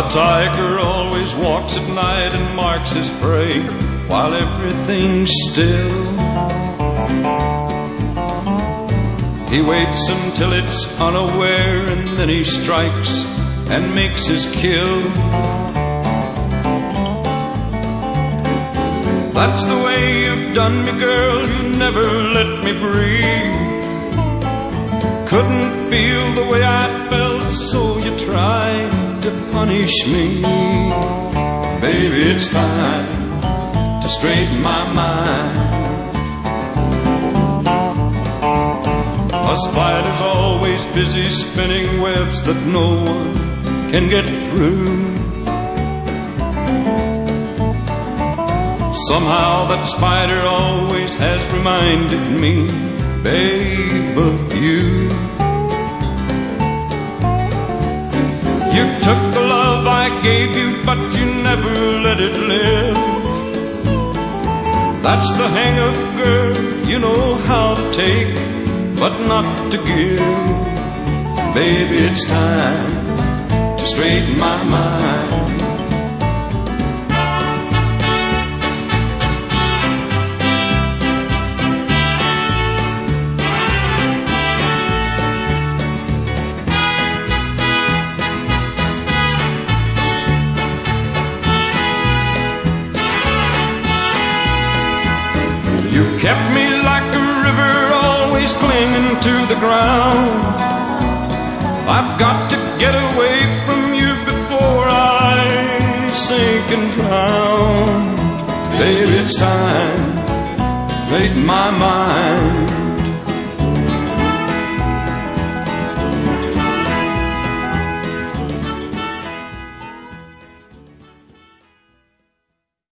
A tiger always walks at night and marks his prey while everything's still. He waits until it's unaware and then he strikes and makes his kill. That's the way you've done me, girl, you never let me breathe. Couldn't feel the way I felt, so you tried to punish me. Baby, it's time to straighten my mind. A spider's always busy spinning webs that no one can get through. Somehow that spider always has reminded me, babe, of you. You took the love I gave you, but you never let it live. That's the hang-up, girl, you know how to take, but not to give. Baby, it's time to straighten my mind. You kept me like a river, always clinging to the ground. I've got to get away from you before I sink and drown. Baby, it's time to straighten my mind.